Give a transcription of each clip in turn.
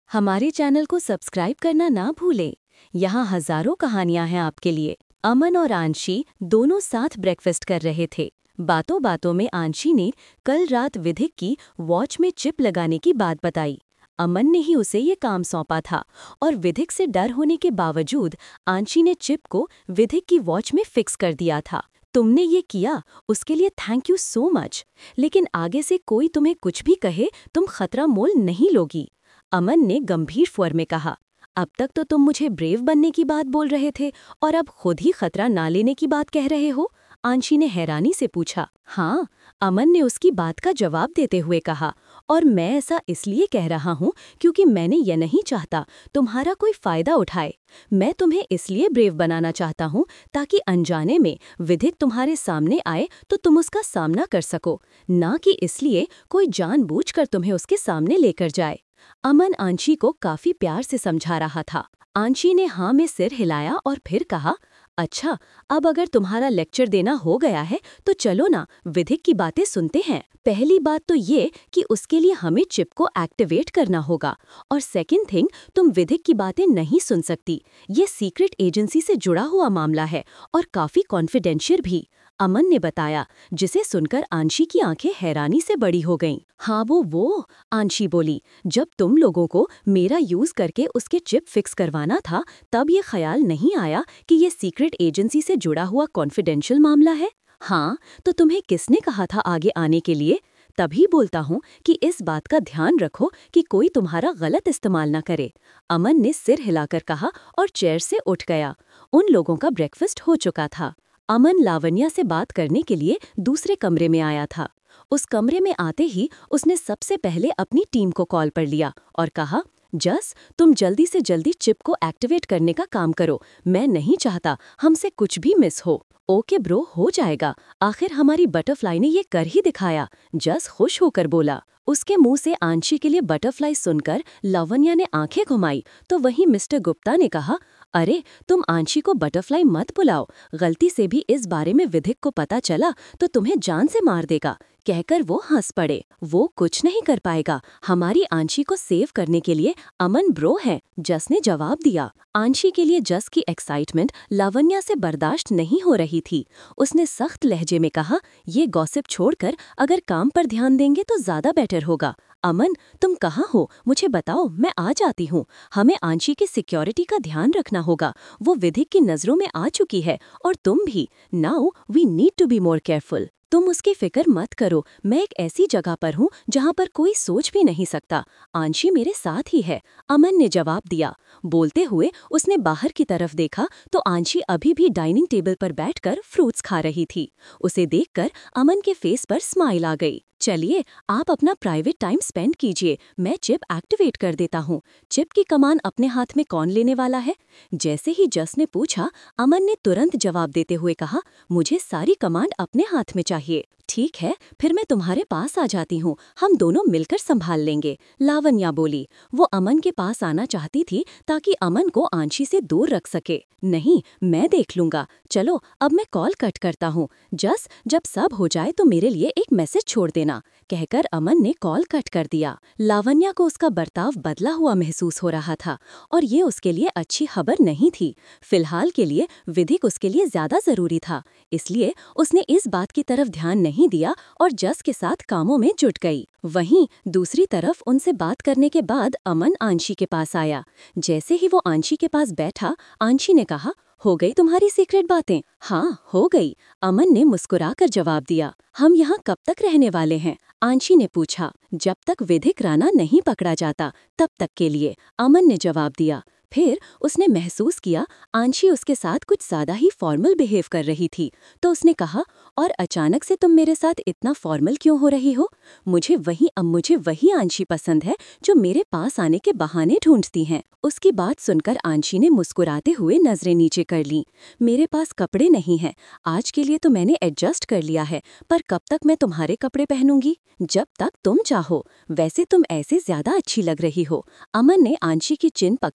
हमारे चैनल को सब्सक्राइब करना ना भूलें। यहाँ हजारों कहानियां हैं आपके लिए। अमन और आंशी दोनों साथ ब्रेकफास्ट कर रहे थे। बातों बातों में आंशी ने कल रात विधिक की वॉच में चिप लगाने की बात बताई। अमन ने ही उसे ये काम सौंपा था और विधिक से डर होने के बावजूद आंशी ने चिप को विधिक की वॉच में फिक्स कर दिया था। तुमने ये किया, उसके लिए थैंक यू सो मच। लेकिन आगे से कोई तुम्हें कुछ भी कहे, तुम खतरा मोल नहीं लोगी। अमन ने गंभीर स्वर में कहा। अब तक तो तुम मुझे ब्रेव बनने की बात बोल रहे थे और अब खुद ही खतरा ना लेने की बात कह रहे हो? आंशी ने हैरानी से पूछा। हाँ, अमन ने उसकी बात का जवाब देते हुए कहा, और मैं ऐसा इसलिए कह रहा हूँ क्योंकि मैंने यह नहीं चाहता तुम्हारा कोई फायदा उठाए। मैं तुम्हें इसलिए ब्रेव बनाना चाहता हूँ ताकि अनजाने में विधिक तुम्हारे सामने आए तो तुम उसका सामना कर सको, ना कि इसलिए कोई जानबूझकर तुम्हें उसके सामने लेकर जाए। अमन आंशी को काफी प्यार से समझा रहा था। आंशी ने हाँ में सिर हिलाया और फिर कहा, अच्छा, अब अगर तुम्हारा लेक्चर देना हो गया है तो चलो ना विधिक की बातें सुनते हैं। पहली बात तो ये कि उसके लिए हमें चिप को एक्टिवेट करना होगा, और सेकंड थिंग, तुम विधिक की बातें नहीं सुन सकती। ये सीक्रेट एजेंसी से जुड़ा हुआ मामला है और काफी कॉन्फिडेंशियल भी, अमन ने बताया, जिसे सुनकर आंशी की आंखें हैरानी से बड़ी हो गईं। हाँ वो, आंशी बोली, जब तुम लोगों को मेरा यूज करके उसके चिप फिक्स करवाना था तब ये ख्याल नहीं आया कि ये सीक्रेट एजेंसी से जुड़ा हुआ कॉन्फिडेंशियल मामला है। हाँ, तो तुम्हें किसने कहा था आगे आने के लिए? तभी बोलता हूँ कि इस बात का ध्यान रखो कि कोई तुम्हारा गलत इस्तेमाल ना करे। अमन ने सिर हिलाकर कहा और चेयर से उठ गया। उन लोगों का ब्रेकफास्ट हो चुका था। अमन लावण्या से बात करने के लिए दूसरे कमरे में आया था। उस कमरे में आते ही उसने सबसे पहले अपनी टीम को कॉल पर लिया और कहा, जस, तुम जल्दी से जल्दी चिप को एक्टिवेट करने का काम करो। मैं नहीं चाहता हमसे कुछ भी मिस हो। ओके ब्रो, हो जाएगा। आखिर हमारी बटरफ्लाई ने ये कर ही दिखाया, जस खुश होकर बोला। उसके मुंह से आंशी के लिए बटरफ्लाई सुनकर लावण्या ने आंखें घुमाई तो वहीं मिस्टर गुप्ता ने कहा, अरे तुम आंशी को बटरफ्लाई मत बुलाओ, गलती से भी इस बारे में विधिक को पता चला तो तुम्हें जान से मार देगा। कहकर वो हंस पड़े। वो कुछ नहीं कर पाएगा, हमारी आंशी को सेव करने के लिए अमन ब्रो है, जस ने जवाब दिया। आंशी के लिए जस की एक्साइटमेंट लावण्या से बर्दाश्त नहीं हो रही थी। उसने सख्त लहजे में कहा, ये गॉसिप छोड़कर अगर काम पर ध्यान देंगे तो ज्यादा बेटर होगा। अमन, तुम कहाँ हो? मुझे बताओ, मैं आ जाती हूँ। हमें आंशी की सिक्योरिटी का ध्यान रखना होगा। वो विधिक की नजरों में आ चुकी है और तुम भी। Now we need to be more careful. तुम उसकी फिक्र मत करो, मैं एक ऐसी जगह पर हूँ जहाँ पर कोई सोच भी नहीं सकता। आंशी मेरे साथ ही है, अमन ने जवाब दिया। बोलते हुए उसने बाहर की तरफ देखा तो आंशी अभी भी डाइनिंग टेबल पर बैठकर फ्रूट्स खा रही थी। उसे देखकर अमन के फेस पर स्माइल आ गई। चलिए, आप अपना प्राइवेट टाइम स्पेंड कीजिए, मैं चिप एक्टिवेट कर देता हूँ। चिप की कमान अपने हाथ में कौन लेने वाला है? जैसे ही जस ने पूछा, अमन ने तुरंत जवाब देते हुए कहा, मुझे सारी कमांड अपने हाथ में चाहिए। ठीक है, फिर मैं तुम्हारे पास आ जाती हूँ, हम दोनों मिलकर संभाल लेंगे, लावण्या बोली। वो अमन के पास आना चाहती थी ताकि अमन को आंशी से दूर रख सके। नहीं, मैं देख लूंगा। चलो, अब मैं कॉल कट करता हूँ। जस, जब सब हो जाए तो मेरे लिए एक मैसेज छोड़ देना, कहकर अमन ने कॉल कट कर दिया। लावण्या को उसका बर्ताव बदला हुआ महसूस हो रहा था और ये उसके लिए अच्छी खबर नहीं थी। फिलहाल के लिए विधिक उसके लिए ज्यादा जरूरी था, इसलिए उसने इस बात की तरफ ध्यान नहीं दिया और जस के साथ कामों में जुट गई। वहीं दूसरी तरफ उनसे बात करने के बाद अमन आंशी के पास आया। जैसे ही वो आंशी के पास बैठा, आंशी ने कहा, हो गई तुम्हारी सीक्रेट बातें? हाँ, हो गई, अमन ने मुस्कुराकर जवाब दिया। हम यहाँ कब तक रहने वाले हैं? आंशी ने पूछा। जब तक विधिक राणा नहीं पकड़ा जाता तब तक के लिए, अमन ने जवाब दिया। फिर उसने महसूस किया आंशी उसके साथ कुछ ज्यादा ही फॉर्मल बिहेव कर रही थी, तो उसने कहा, और अचानक से तुम मेरे साथ इतना फॉर्मल क्यों हो रही हो? मुझे वही आंशी पसंद है जो मेरे पास आने के बहाने ढूंढती हैं। उसकी बात सुनकर आंशी ने मुस्कुराते हुए नजरें नीचे कर ली। मेरे पास कपड़े नहीं हैं, आज के लिए तो मैंने एडजस्ट कर लिया है, पर कब तक मैं तुम्हारे कपड़े पहनूंगी? जब तक तुम चाहो। वैसे तुम ऐसे ज्यादा अच्छी लग रही हो। अमन ने आंशी की चिन पकड़कर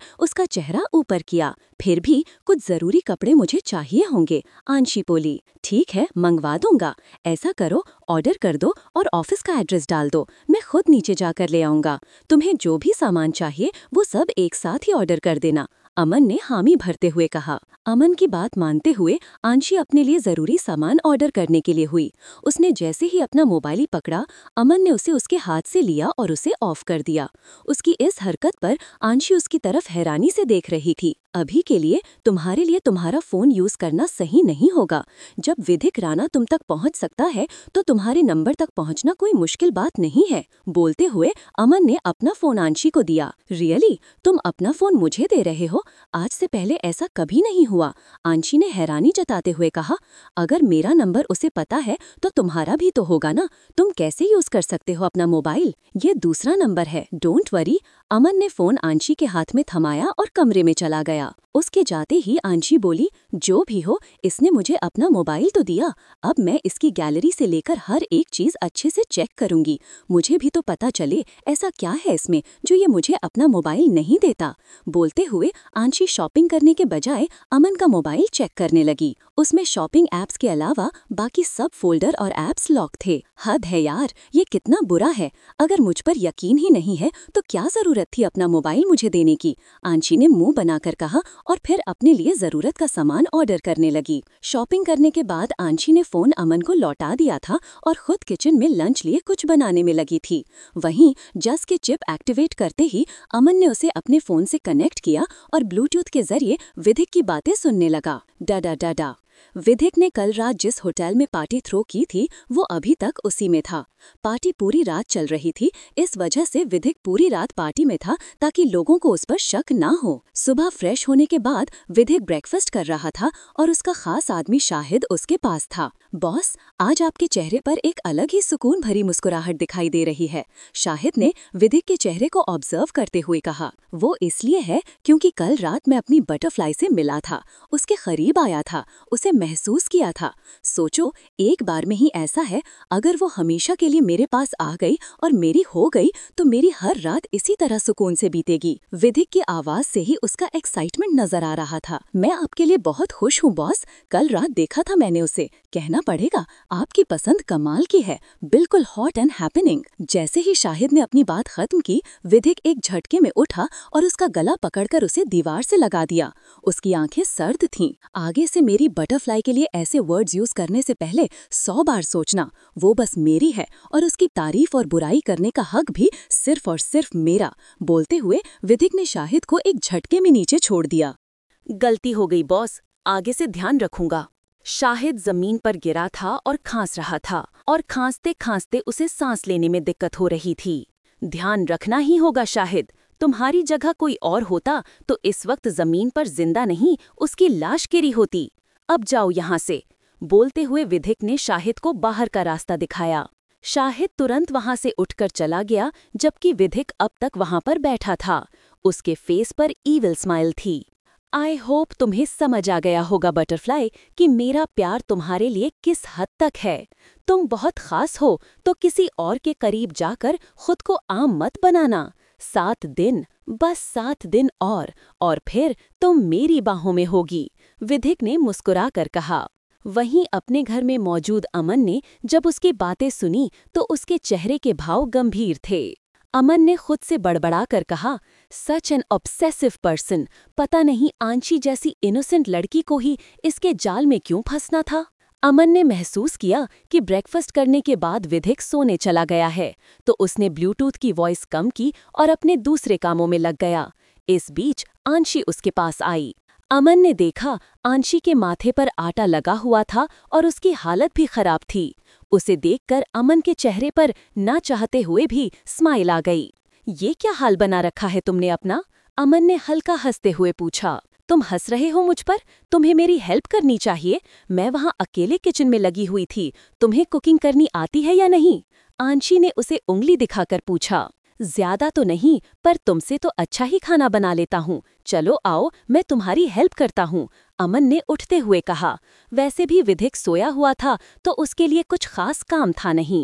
उसका चेहरा ऊपर किया। फिर भी कुछ जरूरी कपड़े मुझे चाहिए होंगे, आंशी बोली। ठीक है, मंगवा दूंगा। ऐसा करो, ऑर्डर कर दो और ऑफिस का एड्रेस डाल दो, मैं खुद नीचे जाकर ले आऊंगा। तुम्हें जो भी सामान चाहिए वो सब एक साथ ही ऑर्डर कर देना, अमन ने हामी भरते हुए कहा। अमन की बात मानते हुए आंशी अपने लिए जरूरी सामान ऑर्डर करने के लिए हुई। उसने जैसे ही अपना मोबाइल पकड़ा, अमन ने उसे उसके हाथ से लिया और उसे ऑफ कर दिया। उसकी इस हरकत पर आंशी उसकी तरफ हैरानी से देख रही थी। अभी के लिए तुम्हारे लिए तुम्हारा फोन यूज करना सही नहीं होगा। जब विधिक राणा तुम तक पहुंच सकता है तो तुम्हारे नंबर तक पहुंचना कोई मुश्किल बात नहीं है। बोलते हुए अमन ने अपना फोन आंशी को दिया। रियली? तुम अपना फोन मुझे दे रहे हो? आज से पहले ऐसा कभी नहीं हुआ, आंशी ने हैरानी जताते हुए कहा। अगर मेरा नंबर उसे पता है तो तुम्हारा भी तो होगा ना, तुम कैसे यूज कर सकते हो अपना मोबाइल? ये दूसरा नंबर है, डोंट वरी। अमन ने फोन आंशी के हाथ में थमाया और कमरे में चला गया। उसके जाते ही आंशी बोली, जो भी हो, इसने मुझे अपना मोबाइल तो दिया, अब मैं इसकी गैलरी से लेकर हर एक चीज अच्छे से चेक करूंगी। मुझे भी तो पता चले ऐसा क्या है इसमें जो ये मुझे अपना मोबाइल नहीं देता। बोलते हुए आंशी शॉपिंग करने के बजाय अमन का मोबाइल चेक करने लगी। उसमें शॉपिंग ऐप्स के अलावा बाकी सब फोल्डर और ऐप्स लॉक थे। हद है यार, ये कितना बुरा है। अगर मुझ पर यकीन ही नहीं है तो क्या जरूरत थी अपना मोबाइल मुझे देने की, आंशी ने मुंह बनाकर कहा और फिर अपने लिए जरूरत का सामान ऑर्डर करने लगी। शॉपिंग करने के बाद आंशी ने फोन अमन को लौटा दिया था और खुद किचन में लंच लिए कुछ बनाने में लगी थी। वहीं जस के चिप एक्टिवेट करते ही अमन ने उसे अपने फोन से कनेक्ट किया और ब्लूटूथ के जरिए विधिक की बातें सुनने लगा। डाडा डाडा। विधिक ने कल रात जिस होटल में पार्टी थ्रो की थी वो अभी तक उसी में था। पार्टी पूरी रात चल रही थी, इस वजह से विधिक पूरी रात पार्टी में था ताकि लोगों को उस पर शक ना हो। सुबह फ्रेश होने के बाद विधिक ब्रेकफास्ट कर रहा था और उसका खास आदमी शाहिद उसके पास था। बॉस, आज आपके चेहरे पर एक अलग ही सुकून भरी मुस्कुराहट दिखाई दे रही है, शाहिद ने विधिक के चेहरे को ऑब्जर्व करते हुए कहा। वो इसलिए है क्योंकि कल रात मैं अपनी बटरफ्लाई से मिला था, उसके करीब आया था, उसे महसूस किया था। सोचो, एक बार में ही ऐसा है, अगर वो हमेशा के लिए मेरे पास आ गई और मेरी हो गई तो मेरी हर रात इसी तरह सुकून से बीतेगी। विधिक की आवाज से ही उसका एक्साइटमेंट नजर आ रहा था। मैं आपके लिए बहुत खुश हूँ बॉस, कल रात देखा था मैंने उसे, कहना पड़ेगा आपकी पसंद कमाल की है, बिल्कुल हॉट एंड हैपनिंग। जैसे ही शाहिद ने अपनी बात खत्म की, विधिक एक झटके में उठा और उसका गला पकड़कर उसे दीवार से लगा दिया। उसकी आंखें सर्द थीं। आगे से मेरी बटरफ्लाई के लिए ऐसे वर्ड्स यूज करने से पहले 100 बार सोचना। वो बस मेरी है और उसकी तारीफ और बुराई करने का हक भी सिर्फ और सिर्फ मेरा। बोलते हुए विधिक ने शाहिद को एक झटके में नीचे छोड़ दिया। गलती हो गई बॉस, आगे से ध्यान रखूंगा। शाहिद जमीन पर गिरा था और खांस रहा था और खांसते खांसते उसे सांस लेने में दिक्कत हो रही थी। ध्यान रखना ही होगा शाहिद, तुम्हारी जगह कोई और होता तो इस वक्त जमीन पर जिंदा नहीं उसकी लाश गिरी होती। अब जाओ यहाँ से। बोलते हुए विधिक ने शाहिद को बाहर का रास्ता दिखाया। शाहिद तुरंत वहां से उठकर चला गया जबकि विधिक अब तक वहां पर बैठा था। उसके फेस पर ईविल स्माइल थी। आई होप तुम्हें समझ आ गया होगा बटरफ्लाई कि मेरा प्यार तुम्हारे लिए किस हद तक है। तुम बहुत खास हो तो किसी और के करीब जाकर खुद को आम मत बनाना। 7 दिन, बस 7 दिन और फिर तुम मेरी बाहों में होगी, विधिक ने मुस्कुरा कर कहा। वहीं अपने घर में मौजूद अमन ने जब उसकी बातें सुनी तो उसके चेहरे के भाव गंभीर थे। अमन ने खुद से बड़बड़ा कर कहा, सच एन ऑब्सेसिव पर्सन, पता नहीं आंशी जैसी इनोसेंट लड़की को ही इसके जाल में क्यों फंसना था। अमन ने महसूस किया कि ब्रेकफास्ट करने के बाद विधिक सोने चला गया है, तो उसने ब्लूटूथ की वॉइस कम की और अपने दूसरे कामों में लग गया। इस बीच आंशी उसके पास आई। अमन ने देखा आंशी के माथे पर आटा लगा हुआ था और उसकी हालत भी खराब थी। उसे देखकर अमन के चेहरे पर ना चाहते हुए भी स्माइल आ गई। ये क्या हाल बना रखा है तुमने अपना? अमन ने हल्का हंसते हुए पूछा। तुम हंस रहे हो मुझ पर? तुम्हें मेरी हेल्प करनी चाहिए, मैं वहाँ अकेले किचन में लगी हुई थी, तुम्हें कुकिंग करनी आती है या नहीं? आंशी ने उसे उंगली दिखाकर पूछा। ज्यादा तो नहीं, पर तुमसे तो अच्छा ही खाना बना लेता हूँ, चलो आओ मैं तुम्हारी हेल्प करता हूँ, अमन ने उठते हुए कहा। वैसे भी विधिक सोया हुआ था तो उसके लिए कुछ खास काम था नहीं।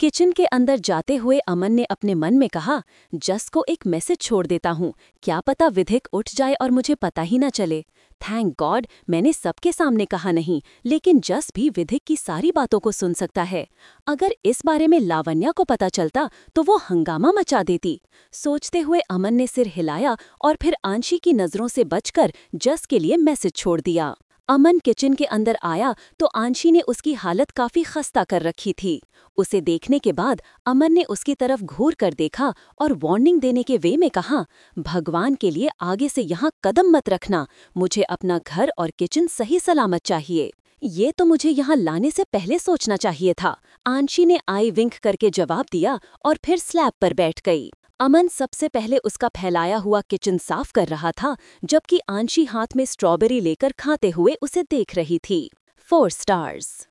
किचन के अंदर जाते हुए अमन ने अपने मन में कहा, जस को एक मैसेज छोड़ देता हूँ, क्या पता विधिक उठ जाए और मुझे पता ही न चले। थैंक गॉड मैंने सबके सामने कहा नहीं, लेकिन जस भी विधिक की सारी बातों को सुन सकता है। अगर इस बारे में लावण्या को पता चलता तो वो हंगामा मचा देती। सोचते हुए अमन ने सिर हिलाया और फिर आंशी की नजरों से बचकर जस के लिए मैसेज छोड़ दिया। अमन किचन के अंदर आया तो आंशी ने उसकी हालत काफी खस्ता कर रखी थी। उसे देखने के बाद अमन ने उसकी तरफ घूर कर देखा और वार्निंग देने के वे में कहा, भगवान के लिए आगे से यहाँ कदम मत रखना, मुझे अपना घर और किचन सही सलामत चाहिए। ये तो मुझे यहाँ लाने से पहले सोचना चाहिए था। आंशी ने आई विंक करके जवाब दिया और फिर स्लैब पर बैठ गई। अमन सबसे पहले उसका फैलाया हुआ किचन साफ कर रहा था, जबकि आंशी हाथ में स्ट्रॉबेरी लेकर खाते हुए उसे देख रही थी। 4 स्टार्स।